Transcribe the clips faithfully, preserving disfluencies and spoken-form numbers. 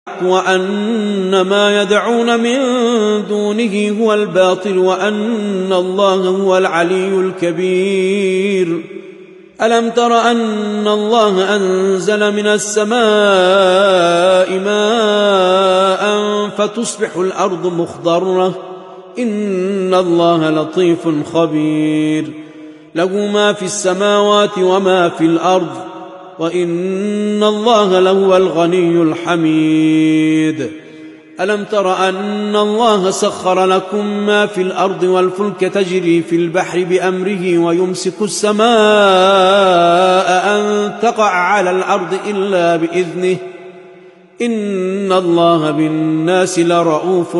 وأن ما يدعون من دونه هو الباطل وأن الله هو العلي الكبير. ألم تر أن الله أنزل من السماء ماء فتصبح الأرض مخضرة إن الله لطيف خبير. له ما في السماوات وما في الأرض وإن الله لهو الغني الحميد. ألم تر أن الله سخر لكم ما في الأرض والفلك تجري في البحر بأمره ويمسك السماء أن تقع على الأرض إلا بإذنه إن الله بالناس لرؤوف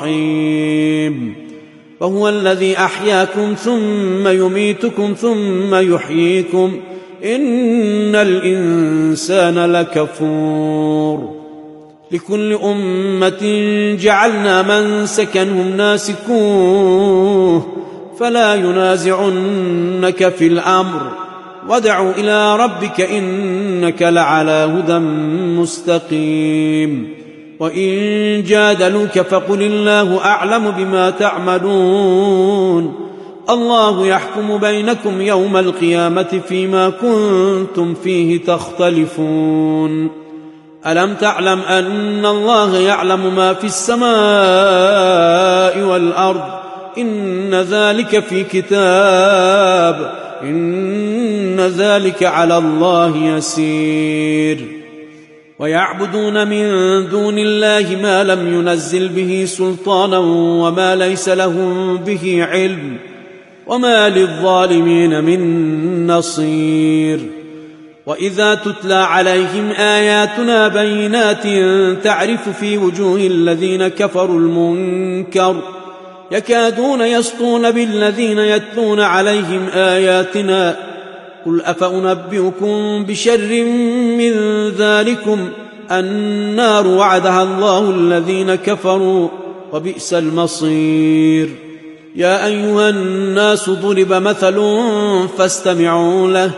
رحيم. وهو الذي أحياكم ثم يميتكم ثم يحييكم إن الإنسان لكفور. لكل أمة جعلنا منسكا هم ناسكوه فلا ينازعنك في الأمر وادع إلى ربك إنك لعلى هدى مستقيم. وإن جادلوك فقل الله أعلم بما تعملون الله يحكم بينكم يوم القيامة فيما كنتم فيه تختلفون. ألم تعلم أن الله يعلم ما في السماء والأرض إن ذلك في كتاب إن ذلك على الله يسير. ويعبدون من دون الله ما لم ينزل به سلطانا وما ليس لهم به علم وما للظالمين من نصير. وإذا تتلى عليهم آياتنا بينات تعرف في وجوه الذين كفروا المنكر يكادون يسطون بالذين يتلون عليهم آياتنا قل أفأنبئكم بشر من ذلكم النار وعدها الله الذين كفروا وبئس المصير. يا أيها الناس ضرب مثل فاستمعوا له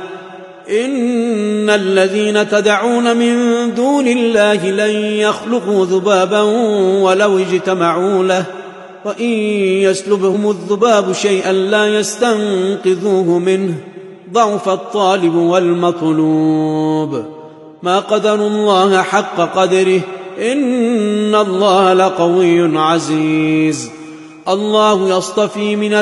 إن الذين تدعون من دون الله لن يخلقوا ذبابا ولو اجتمعوا له وإن يسلبهم الذباب شيئا لا يستنقذوه منه ضعف الطالب والمطلوب. ما قدروا الله حق قدره إن الله لقوي عزيز. الله يصطفي من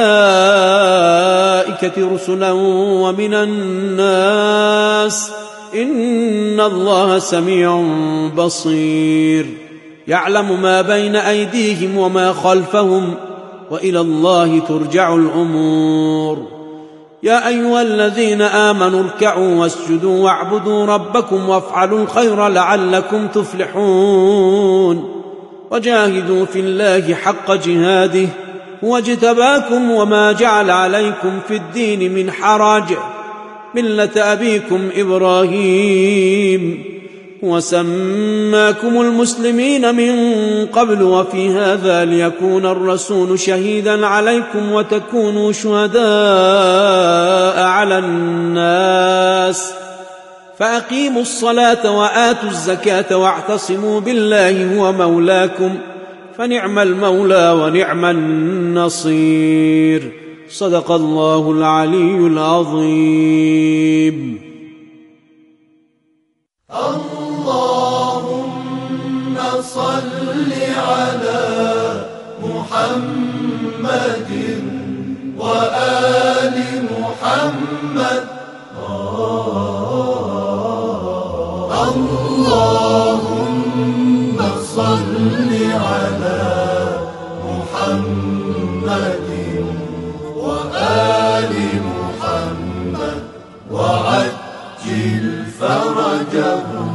الملائكة رسلا ومن الناس إن الله سميع بصير. يعلم ما بين أيديهم وما خلفهم وإلى الله ترجع الأمور. يا أيها الذين آمنوا اركعوا واسجدوا واعبدوا ربكم وافعلوا الخير لعلكم تفلحون. وجاهدوا في الله حق جهاده هو اجتباكم وما جعل عليكم في الدين من حرج ملة أبيكم إبراهيم وسماكم المسلمين من قبل وفي هذا ليكون الرسول شهيدا عليكم وتكونوا شهداء على الناس فأقيموا الصلاة وآتوا الزكاة واعتصموا بالله هو مولاكم فنعم المولى ونعم النصير. صدق الله العلي العظيم. اللهم صل على محمد وآل محمد. اللهم صل على محمد وآل محمد وعجل فرجهم.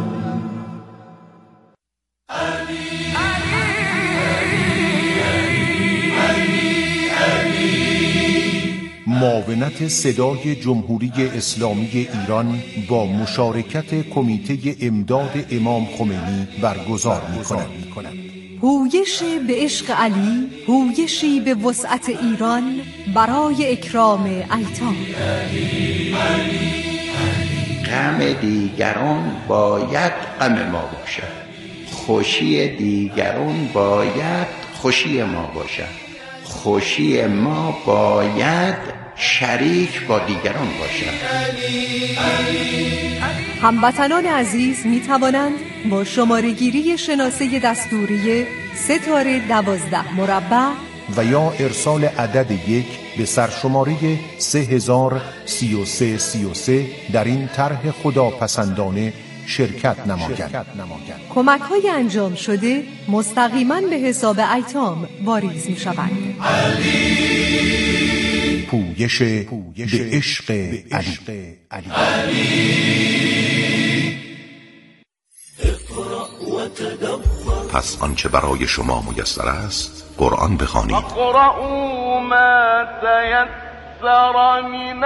معاونت صدای جمهوری اسلامی ایران با مشارکت کمیته امداد امام خمینی برگزار می‌کند. هویش به عشق علی، هویشی به وسعت ایران برای اکرام ایتام. غم دیگران باید غم ما باشد. خوشی دیگران باید خوشی ما باشد، خوشی ما باید شریک با دیگران باشد. هموطنان عزیز می توانند با شماره گیری شناسه دستوری ستاره دوازده مربع و یا ارسال عدد یک به سرشماره سه هزار سی و سه سی و سه در این طرح خداپسندانه شرکت نمایند. کمک های انجام شده مستقیما به حساب ایتام واریز می شوند. پویش به عشق علی. پس آنچه برای شما میسر است قرآن بخوانید. اقرأوا ما تیسر من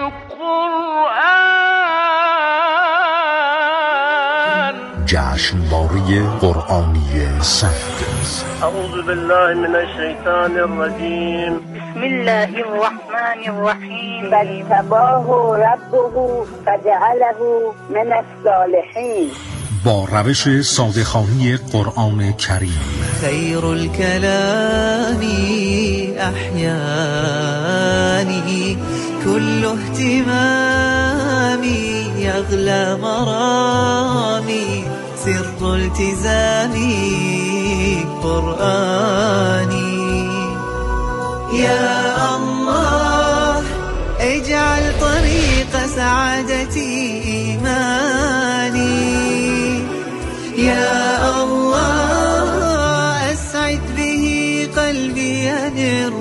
القرآن. جشنواره قرآنی سعد. اعوذ بالله من الشیطان الرجیم. بسم الله الرحمن الرحیم. بل تباه ربه فجعله من الصالحین. با روش ساده‌خوانی قرآن کریم. خیر الکلام احیانی کل اهتمامی یغلی مرامی سر التزامی قرآنی. یا الله اجعل طریق سعادتی ایمانی. يا الله أسعد به قلبي أنر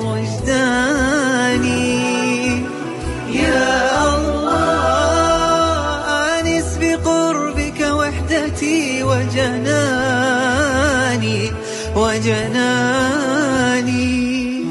وجداني. يا الله آنس بقربك وحدتي وجناني وجناني.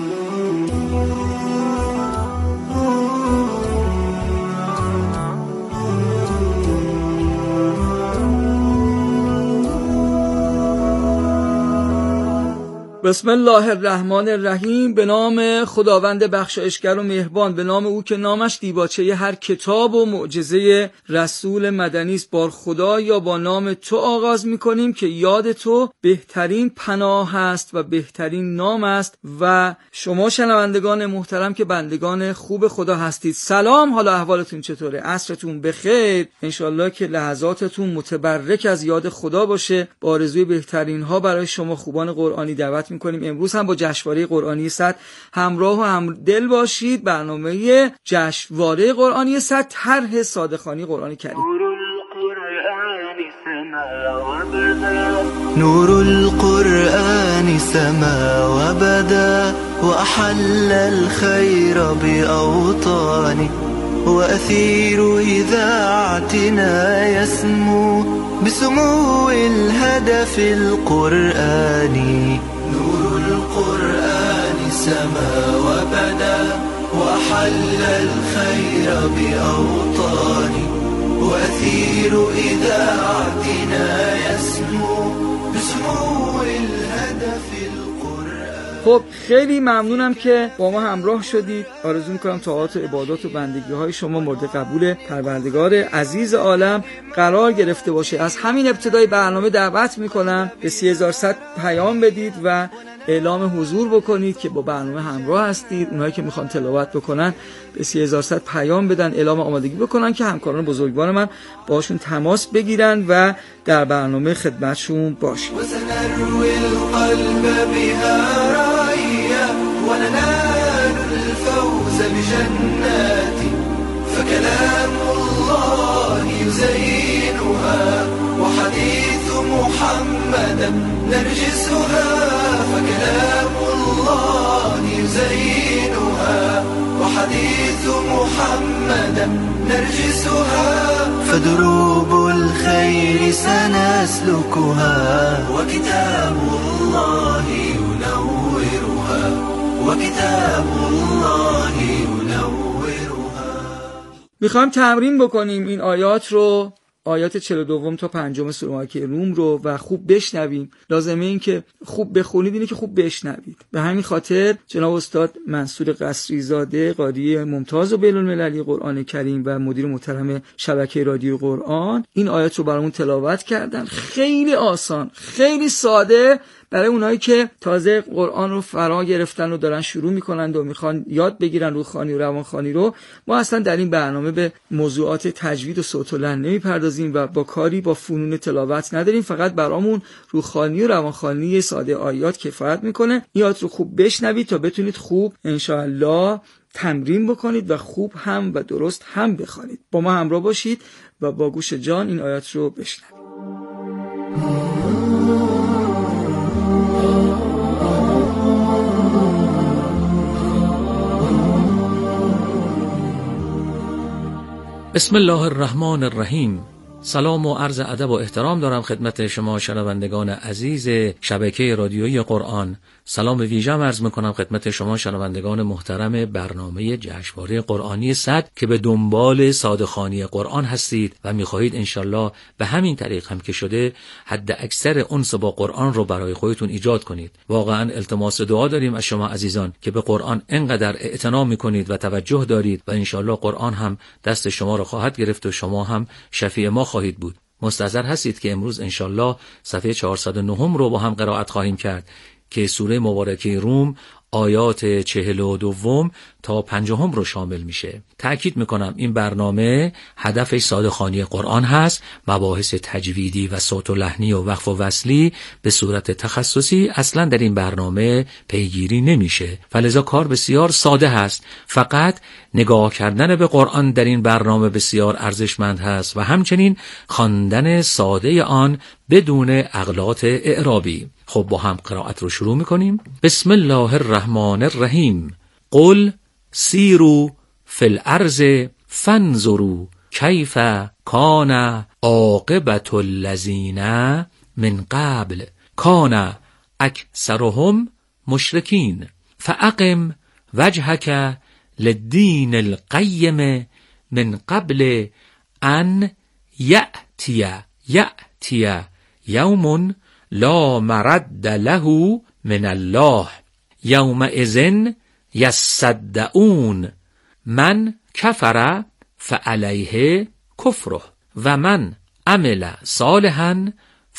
بسم الله الرحمن الرحیم. به نام خداوند بخشایشگر و مهربان، به نام او که نامش دیباچه هر کتاب و معجزه رسول مدنی است. بار خدا یا با نام تو آغاز میکنیم که یاد تو بهترین پناه است و بهترین نام است. و شما شنوندگان محترم که بندگان خوب خدا هستید، سلام، حالا احوالتون چطوره؟ عصرتون بخیر. انشالله که لحظاتتون متبرک از یاد خدا باشه. با آرزوی بهترین ها برای شما خوبان قرآنی دعوت میکنیم امروز هم با جشنواره قرآنی صد همراه و همدل باشید. برنامه جشنواره قرآنی صد طرح ساده‌خوانی قرآن کریم. نور القرآن سما وبدا وأحل الخير بأوطاني وأثير إذاعتنا يسمو بسمو الهدف القرآني. نور القرآن سما وبدا وأحل الخير بأوطاني وأثير إذاعتنا يسمو بسمو الهدف القرآني. خب خیلی ممنونم که با ما همراه شدید. آرزو میکنم طاعات و عبادات و بندگی های شما مورد قبول پروردگار عزیز عالم قرار گرفته باشه. از همین ابتدای برنامه دعوت میکنم به سه هزار و صد پیام بدید و اعلام حضور بکنید که با برنامه همراه هستید. اونایی که میخوان تلاوت بکنن به سه هزار و صد پیام بدن، اعلام آمادگی بکنن که همکاران بزرگوار من باشون تماس بگیرن و در برنامه خدمتشون باشید. وننال الفوز بجنات فكلام الله يزينها وحديث محمد نرجسها. فكلام الله يزينها وحديث محمد نرجسها. فدروب الخير سنسلكها وكتاب الله ينورها وكتاب الله ينورها. میخوایم تمرین بکنیم این آیات رو. آیات چهل و دو تا پنجم سوره مبارکه روم رو و خوب بشنویم. لازمه این که خوب بخونید اینه که خوب بشنوید. به همین خاطر جناب استاد منصور قصری زاده قاری ممتاز و بین‌المللی قرآن کریم و مدیر محترم شبکه رادیو قرآن این آیات رو برامون تلاوت کردن. خیلی آسان، خیلی ساده برای اونایی که تازه قرآن رو فرا گرفتن و دارن شروع میکنن و میخوان یاد بگیرن روحانی و روانخوانی رو. ما اصلا در این برنامه به موضوعات تجوید و صوت و لحن نمیپردازیم و با کاری با فنون تلاوت نداریم. فقط برامون روحانی و روانخوانی ساده آیات کفایت میکنه. آیات رو خوب بشنوید تا بتونید خوب انشاءالله تمرین بکنید و خوب هم و درست هم بخوانید. با ما همراه باشید و با گوش جان این آیات رو بشنوید. بسم الله الرحمن الرحیم. سلام و عرض ادب و احترام دارم خدمت شما شنوندگان عزیز شبکه رادیویی قرآن. سلام ویژه‌ام عرض می‌کنم خدمت شما شنوندگان محترم برنامه جشنواره قرآنی صد که به دنبال ساده‌خوانی قرآن هستید و می‌خواهید انشالله به همین طریق هم که شده حد اکثر انس با قرآن رو برای خودتون ایجاد کنید. واقعاً التماس دعا داریم از شما عزیزان که به قرآن انقدر اعتنا می‌کنید و توجه دارید و انشالله قرآن هم دست شما رو خواهد گرفت و شما هم شفیع ما خواهید بود. مستحضر هستید که امروز انشالله صفحه چهارصد و نه رو با هم قرائت خواهیم کرد که سوره مبارکه روم آیات چهل و دوم تا پنجم رو شامل میشه. تأکید میکنم این برنامه هدفش ساده‌خوانی قرآن هست. مباحث تجویدی و صوت و لحنی و وقف و وصلی به صورت تخصصی اصلا در این برنامه پیگیری نمیشه، فلذا کار بسیار ساده هست. فقط نگاه کردن به قرآن در این برنامه بسیار ارزشمند هست و همچنین خواندن ساده آن بدون اغلاط اعرابی. خب با هم قرائت رو شروع میکنیم. بسم الله الرحمن الرحیم. قل سیروا فی الارض فانظروا کیف کان عاقبة الذین من قبل کان اکثرهم مشرکین فاقم وجهک للدین القیم من قبل ان یأتی یأتی یوم لا مرد له من الله یومئذ یصدعون من کفر فعلیه کفره و من عمل صالحا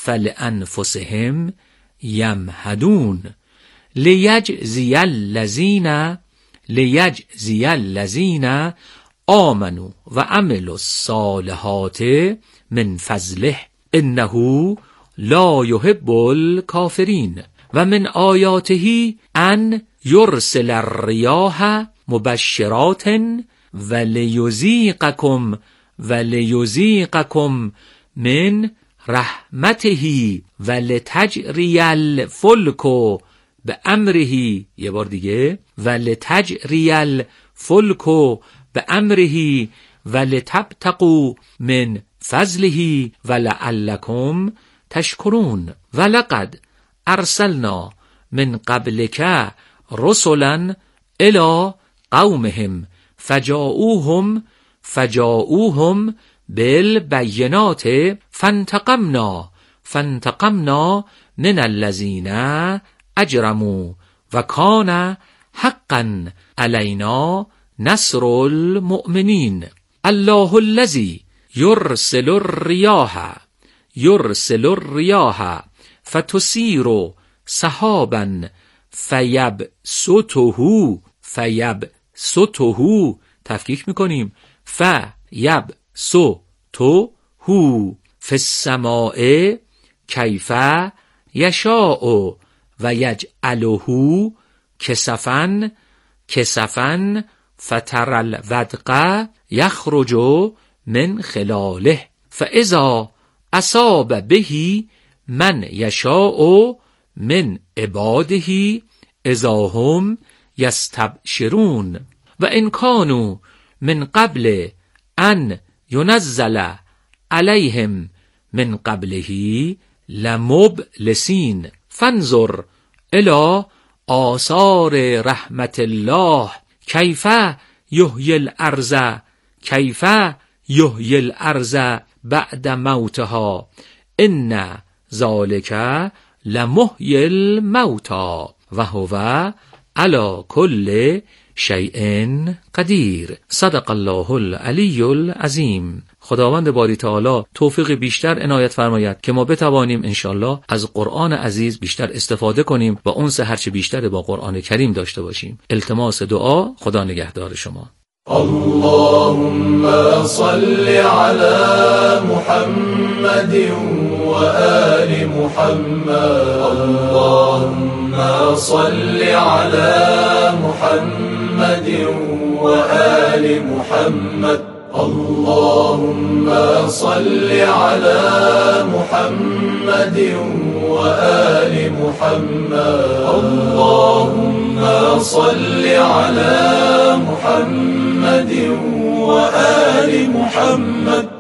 فلانفسهم یمهدون لیجزی الذین لیجزی الذین آمنوا و عملوا الصالحات من فضله انه لا يحب الكافرین و من آیاته ان یرسل الریاح مبشرات و لیذیقکم و لیذیقکم من رحمته و لتجری الفلک به امره. یه بار دیگه و لتجری الفلک به امره و لتبتغوا من فضله و لعلکم تشکرون. ولقد ارسلنا من قبلک رسلا الی قومهم فجاؤوهم فجاؤوهم بالبینات فانتقمنا فانتقمنا من الذین اجرموا و کان حقا علینا نصر المؤمنین. الله الذی یرسل الریاح یرسل الریاح فتثیر سحابا فیبسطه فیبسطه تفکیک میکنیم فیبسطه فی السماء کیف یشاء و یجعله کسفا کسفا فتر الودق یخرج من خلاله فاذا اصاب به من یشاء من عباده اذا هم یستبشرون و ان کانوا من قبل ان ینزل علیهم من قبله لمبلسین فانظر الی آثار رحمت الله کیف یحیی الارض کیف یحیی الارض بعد موتها ان ذلک لمحیی الموتی و هو علی کل شیء قدیر. صدق الله العلی العظیم. خداوند باری تعالی توفیق بیشتر عنایت فرماید که ما بتوانیم انشالله از قرآن عزیز بیشتر استفاده کنیم و انس هرچه بیشتر با قرآن کریم داشته باشیم. التماس دعا. خدا نگهدار شما. اللهم صل على محمد وآل محمد. اللهم صل على محمد وآل محمد. اللهم صل على محمد وآل محمد. اللهم صل على محمد وآل محمد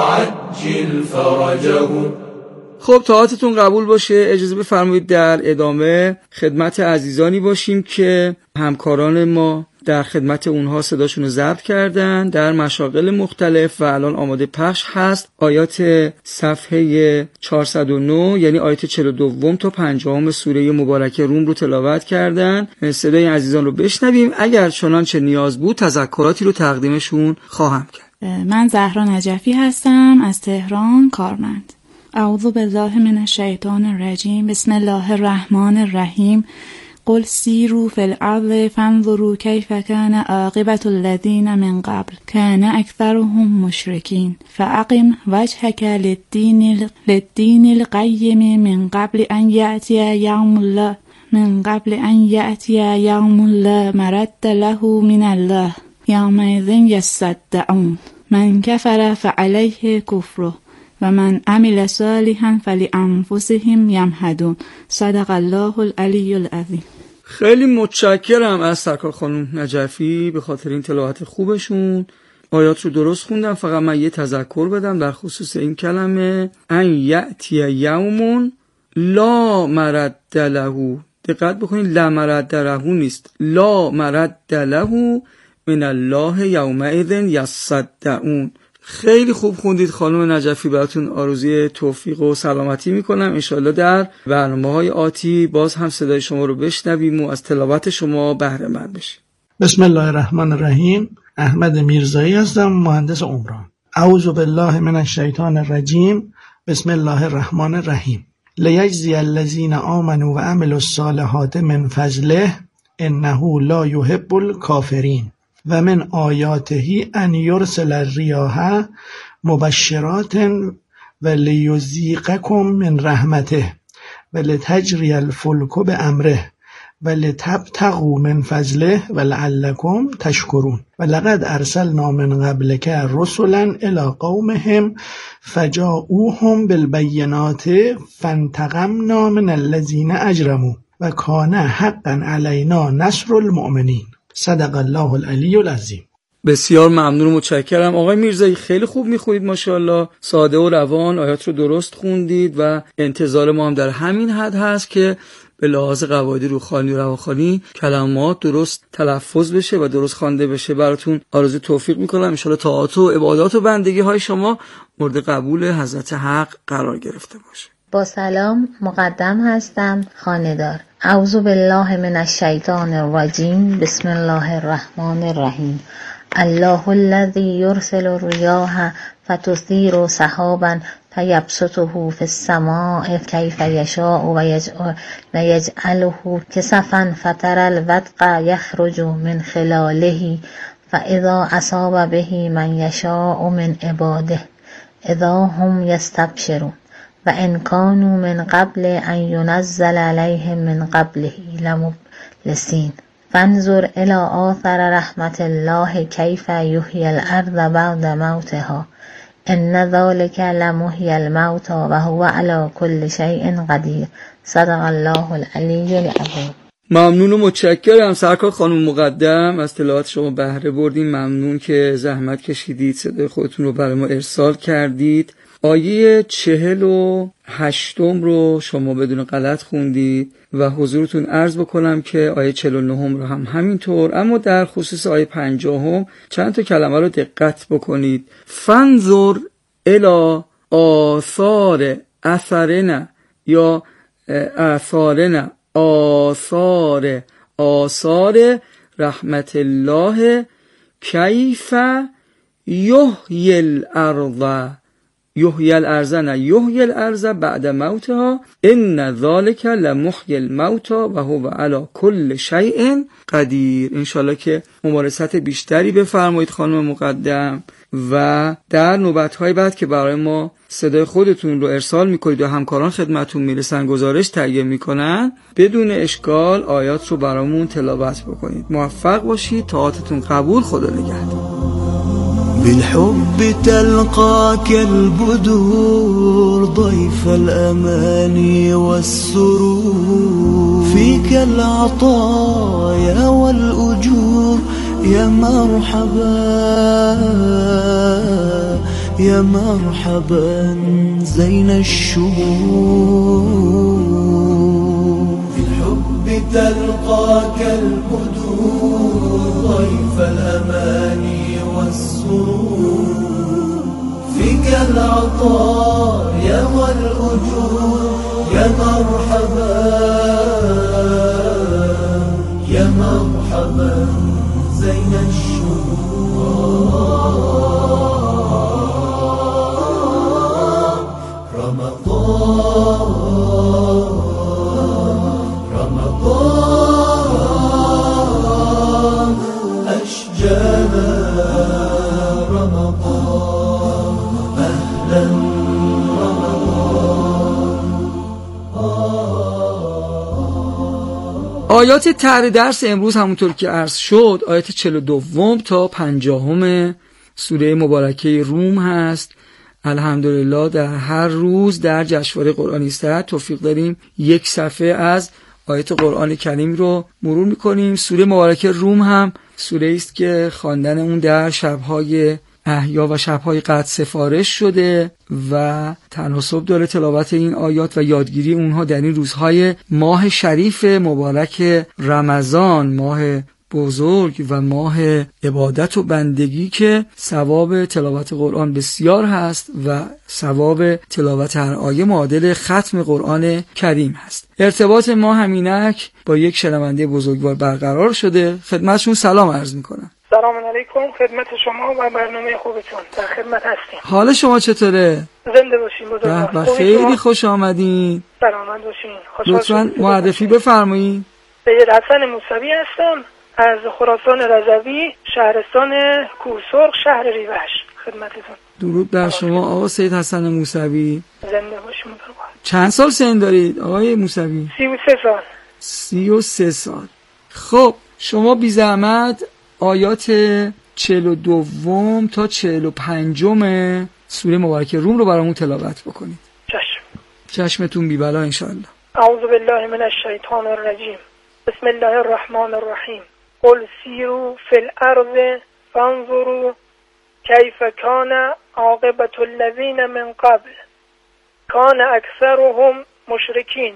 وعجل فرجهم. خب طاعتتون قبول باشه. اجازه بفرمایید در ادامه خدمت عزیزانی باشیم که همکاران ما در خدمت اونها صداشون رو ضبط کردن در مشاغل مختلف و الان آماده پخش هست. آیات صفحه چهارصد و نه یعنی آیات چهل و دو تا پنجاه سوره مبارکه روم رو تلاوت کردن. صدای عزیزان رو بشنویم. اگر چنانچه نیاز بود تذکراتی رو تقدیمشون خواهم کرد. من زهرا نجفی هستم از تهران، کارمند. اعوذ بالله من الشیطان الرجیم. بسم الله الرحمن الرحیم. قل سیروا فی الارض فانظروا کیف کان عاقبة الذین من قبل کان اکثرهم مشرکین فاقم وجهک للدین للدین القیم من قبل ان یأتی یوم الله من قبل ان یأتی یوم لا مرد له من الله یومئذ یصدعون من کفر فعلیه کفره و من عمل صالحا فلانفسهم یمهدون. صدق الله العلی العظیم. خیلی متشکرم از سرکار خانم نجفی به خاطر این تلاوت خوبشون. آیات رو درست خوندم. فقط من یه تذکر بدم در خصوص این کلمه ان یأتی یوم لا مرد له. دقت بکنید، لا مرد له نیست، لا مرد له من الله یومئذ یصدعون. خیلی خوب خوندید خانم نجفی. براتون آرزوی توفیق و سلامتی میکنم. انشالله در برنامه‌های آتی باز هم صدای شما رو بشنویم و از تلاوت شما بهره مند بشیم. بسم الله الرحمن الرحیم. احمد میرزایی هستم، مهندس عمران. اعوذ بالله من الشیطان الرجیم. بسم الله الرحمن الرحیم. لیجزی الذین آمنوا و عملوا الصالحات من فضله انه لا یحب الکافرین. و من آیاته ان یرسل الریاح مبشرات و لیذیقکم من رحمته و لتجری الفلک بامره و لتبتغوا من فضله و لعلکم تشکرون. و لقد ارسلنا من قبلک رسلا الی قومهم فجاءوهم بالبینات فانتقمنا من الذین اجرموا و کان حقا علینا نصر المؤمنین. صدق الله العلی العظیم. بسیار ممنون و متشکرم آقای میرزایی. خیلی خوب میخونید ماشاءالله، ساده و روان آیات رو درست خوندید و انتظار ما هم در همین حد هست که به لحاظ قواعد روحانی و روانخوانی کلمات درست تلفظ بشه و درست خوانده بشه. براتون آرزوی توفیق میکنم. ان شاءالله طاعات و عبادات و بندگی های شما مورد قبول حضرت حق قرار گرفته باشه. با سلام، مقدم هستم، خانه‌دار. اعوذ بالله من الشیطان الرجیم. بسم الله الرحمن الرحیم. الله الذی یرسل الریاح فتثیر سحابا فیبسطه فی السماء کیف یشاء و یجعله کسفا فتری الودق یخرج من خلاله فاذا اصاب به من یشاء من عباده اذا هم یستبشرون و ان کانوا من قبل ان ینزل علیهم من قبله لمبلسین فانظر الی آثار رحمت الله کیف یحیی الارض بعد موتها ان ذلک لمحیی الموتی و هو علی کل شیء قدیر. صدق الله العلی العظیم. ممنون و متشکرم سرکار خانم مقدم، از تلاوت شما بهره بردیم. ممنون که زحمت کشیدید، صدای خودتون رو برای ما ارسال کردید. آیه چهل و هشتم رو شما بدون غلط خوندید و حضورتون عرض بکنم که آیه چهل و نهم رو هم همینطور. اما در خصوص آیه پنجاهم چند تا کلمه رو دقت بکنید. فنظر الی آثار اثرنا یا آثارنا آثار آثار رحمت الله کیف یحیی الارض یحیی الارض نه یحیی الارض بعد موتها ان ذلک لمحیی الموتى و هو علی کل شیء قدیر. انشالله که ممارست بیشتری بفرمایید خانم مقدم و در نوبت‌های بعد که برای ما صدای خودتون رو ارسال میکنید و همکاران خدمتون میرسن گزارش تهیه میکنن بدون اشکال آیات رو برامون تلاوت بکنید. موفق باشید، طاعتتون قبول، خدا نگهدار. بالحب تلقاك البدور ضيف الأماني والسرور فيك العطايا والأجور يا مرحبا يا مرحبا زين الشهور. بالحب تلقاك البدور ضيف الأماني والسرور فيك العطايا والأجور يا مرحبا يا مرحبا زين الشهور. رمضان رمضان أشجانا رمضان أهلا آیات طرح درس امروز همونطور که عرض شد آیات چهل و دو تا پنجاهم سوره مبارکه روم هست. الحمدلله در هر روز در جشنواره قرآنی است توفیق داریم یک صفحه از آیات قرآن کریم رو مرور میکنیم. سوره مبارکه روم هم سوره است که خواندن اون در شبهای احیا و شبهای قدر سفارش شده و تناسب داره تلاوت این آیات و یادگیری اونها در این روزهای ماه شریف مبارک رمضان، ماه بزرگ و ماه عبادت و بندگی که ثواب تلاوت قرآن بسیار هست و ثواب تلاوت هر آیه معادل ختم قرآن کریم هست. ارتباط ما همینک با یک شنونده بزرگوار برقرار شده. خدمتشون سلام عرض میکنم. سلام علیکم خدمت شما و برنامه خوبتون، در خدمت هستیم. حال شما چطوره؟ زنده باشین بزرگوار. خیلی خوش آمدین. سلامت باشین. خوشحال لطفاً معرفی بفرمایید. سید حسن موسوی هستم از خراسان رضوی، شهرستان کوهسرخ، شهر ریوش. خدمتتون. درود بر شما آقا سید حسن موسوی. زنده باشین بزرگوار. چند سال سن دارید آقای موسوی؟ سی و سه سال. سی و سه سال. خب شما بی زحمت آیات چهل و دو تا چهل و پنج سوره مبارکه روم رو برامون تلاوت بکنید. چشم. چشمتون بی بلا انشاءالله. اعوذ بالله من الشیطان الرجیم. بسم الله الرحمن الرحیم. قل سیروا فی الارض فانظروا کیف کان عاقبة الذین من قبل کان اکثرهم مشرکین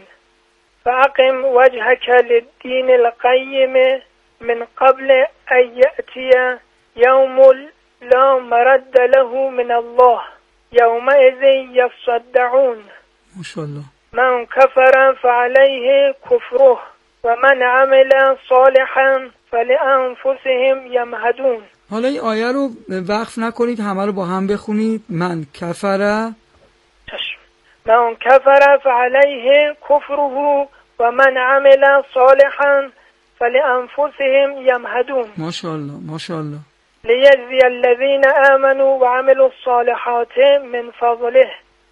فاقم وجهک للدین القیم من قبل ان یأتی یوم لا مرد له من الله یومئذ یصدعون. ماشاءالله. من کفر فعلیه کفره و من عمل صالحا فلانفسهم یمهدون. حالا این آیه رو وقف نکنید، همه رو با هم بخونید. من کفر چشم. من کفر فعلیه کفره و من عمل صالحا فلانفسهم یمهدون. ماشاءالله ماشاءالله. لیجزی الذین آمنوا وعملوا الصالحات من فضله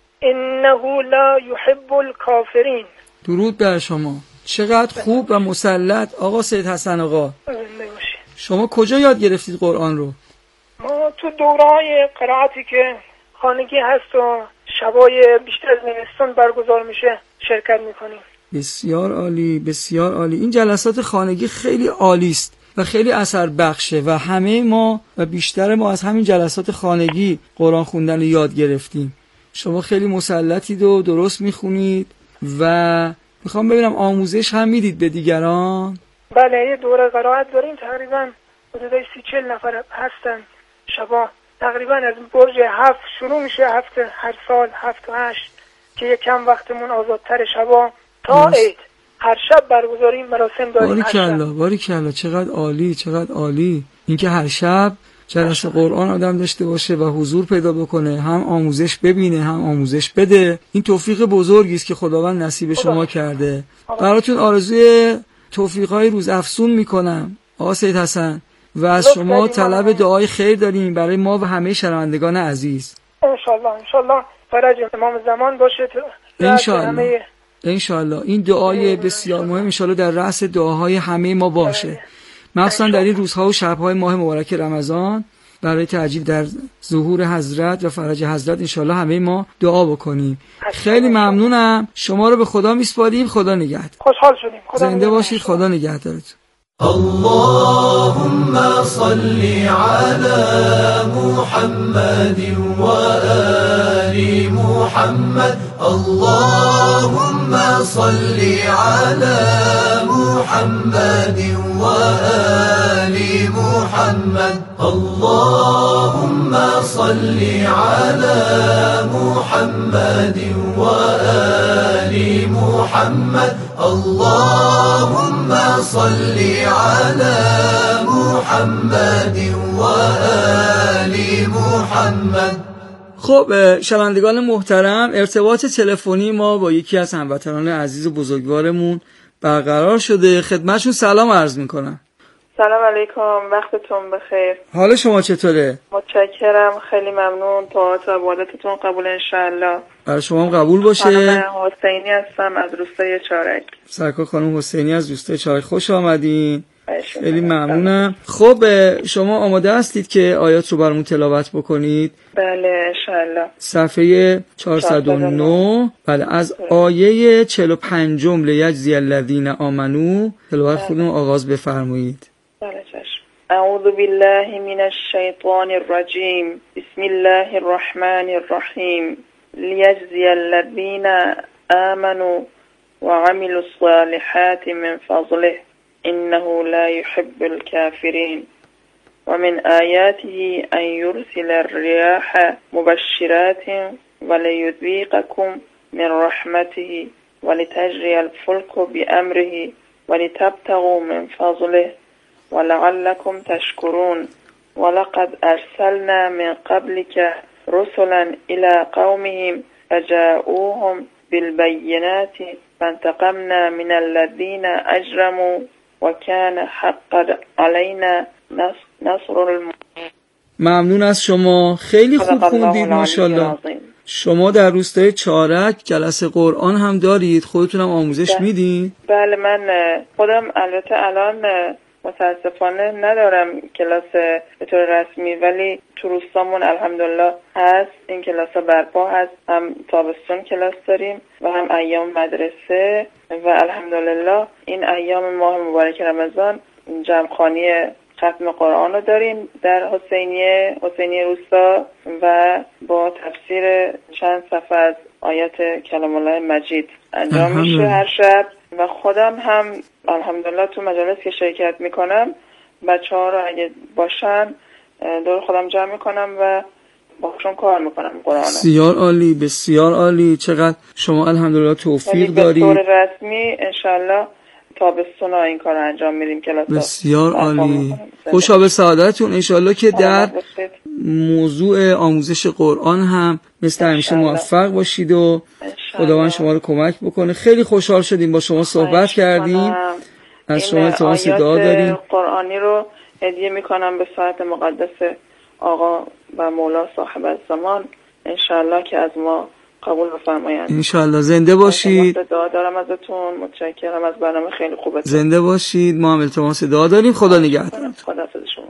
انه لا يحب الكافرین. درود بر شما. چقدر خوب و مسلط آقا سید حسن آقا. شما کجا یاد گرفتید قرآن رو؟ ما تو دوره‌های قرائتی که خانگی هست و شبای بیشتر از زمستان برگزار میشه شرکت میکنیم. بسیار عالی بسیار عالی. این جلسات خانگی خیلی عالی است و خیلی اثر بخشه و همه ما و بیشتر ما از همین جلسات خانگی قرآن خوندن رو یاد گرفتیم. شما خیلی مسلطید و درست میخونید و میخوام ببینم آموزش هم میدید به دیگران؟ بله یه دوره قرائت داریم، تقریبا حدود سی چهل نفر هستن شبا تقریبا از برج هفت شروع میشه، هفت هر سال هفت و هشت که یکم وقتمون آزادتر شبا تا عید هر شب برگزاری مراسم داریم. باریکلا باریکلا، چقدر عالی چقدر عالی. اینکه هر شب جلسه قرآن آدم داشته باشه و حضور پیدا بکنه، هم آموزش ببینه هم آموزش بده، این توفیق بزرگی است که خداوند نصیب شما کرده. براتون آرزوی توفیقای روز افزون میکنم آقا سید حسن و از شما طلب دعای خیر داریم برای ما و همه شنوندگان عزیز. انشالله انشالله فرج امام زمان باشه. انشالله انشالله این دعای بسیار مهم انشالله در رأس دعاهای همه ما باشه، مخصوصا در این روزها و شبهای ماه مبارک رمضان برای تعجیل در ظهور حضرت و فرج حضرت انشالله همه ما دعا بکنیم. خیلی ممنونم، شما رو به خدا میسپاریم. خدا نگهدار. خوشحال شدیم. زنده باشید. خدا نگهدارتون. اللهم صل على محمد وآل محمد. اللهم صل على محمد وآل محمد. اللهم صل على محمد وآل محمد. اللهم صل على محمد وآل محمد. خب شنوندگان محترم، ارتباط تلفنی ما با یکی از هموطنان عزیز و بزرگوارمون برقرار شده. خدمتشون سلام عرض میکنم. سلام علیکم، وقتتون بخیر. حال شما چطوره؟ متشکرم، خیلی ممنون. طاعت و عبادتتون قبول انشاءالله. برای شما هم قبول باشه. خانم حسینی هستم از روستای چارک. سرکار خانم حسینی از روستای چارک، خوش آمدین. خیلی ممنونم. خب شما آماده هستید که آیات رو برامون تلاوت بکنید؟ بله انشاءالله. صفحه چهارصد و نه. بله از آیه چهل و پنج لیجزی الذین آمنو تلاوت خودتون آغاز بفرمایید. بله چشم. اعوذ بالله من الشیطان الرجیم. بسم الله الرحمن الرحیم. لیجزی الذین آمنوا وعملوا الصالحات من فضله إنه لا يحب الكافرين. ومن آياته أن يرسل الرياح مبشرات وليذيقكم من رحمته ولتجري الفلك بأمره ولتبتغوا من فضله ولعلكم تشكرون. ولقد أرسلنا من قبلك رسلا إلى قومهم فجاءوهم بالبينات فانتقمنا من الذين أجرموا وكان حقا علينا نصر المؤمنين. ممنون از شما، خیلی خوب خوندید ماشاءالله. شما در روستای چارک جلسه قرآن هم دارید؟ خودتونم آموزش میدین؟ بله من خودم البته الان متاسفانه ندارم کلاس به طور رسمی، ولی تو روستامون الحمدلله هست، این کلاس ها برپا هست. هم تابستون کلاس داریم و هم ایام مدرسه و الحمدلله این ایام ماه مبارک رمضان جمعخوانی ختم قرآن رو داریم در حسینیه حسینیه روستا و با تفسیر چند صفحه از آیات کلام الله مجید انجام میشه هر شب. و خودم هم الحمدلله تو مجالس که شرکت میکنم بچه ها رو اگه باشن دور خودم جمع میکنم و باشون کار میکنم قرآن. بسیار عالی بسیار عالی. چقدر شما الحمدلله توفیق دارید. به طور رسمی انشالله تابستون ها این کار رو انجام میدیم کلاس. بسیار عالی. خوشا به سعادتتون. انشالله که در موضوع آموزش قرآن هم مثل همیشه موفق باشید و خداوند شما رو کمک بکنه. خیلی خوشحال شدیم با شما صحبت کردیم. از شما التماس دعا داریم. قرآنی رو هدیه میکنم به ساعت مقدس آقا و مولا صاحب الزمان، انشالله که از ما قبول بفرمایند. انشالله. زنده باشید. دعا دارم ازتون. متشکرم از برنامه خیلی خوبه. زنده باشید. ما هم التماس دعا داریم. خدا نگهدار. خداحافظ شما.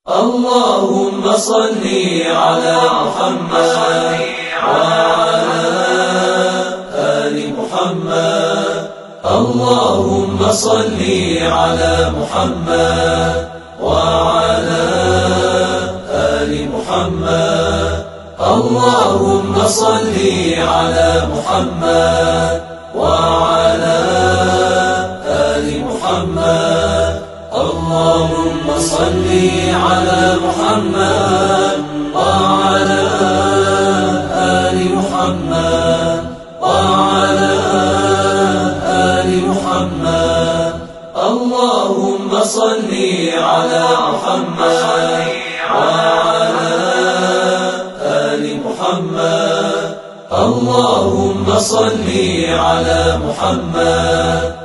اللهم صل على محمد وعلى آل محمد. اللهم صل على محمد وعلى آل محمد. اللهم صل على محمد وعلى آل محمد. اللهم صل على محمد وعلى آل محمد وعلى آل محمد اللهم صل على محمد وعلى آل محمد اللهم صل على محمد